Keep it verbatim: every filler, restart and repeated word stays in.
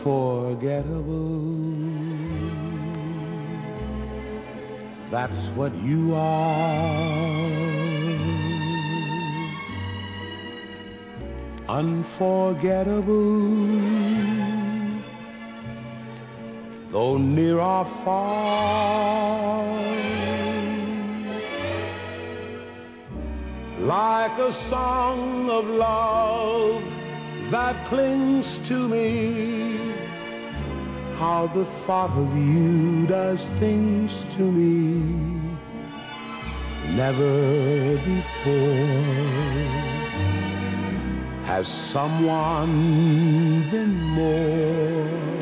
unforgettable. That's what you are. Unforgettable, though near or far, like a song of love that clings to me. How the thought of you does things to me never before has someone been more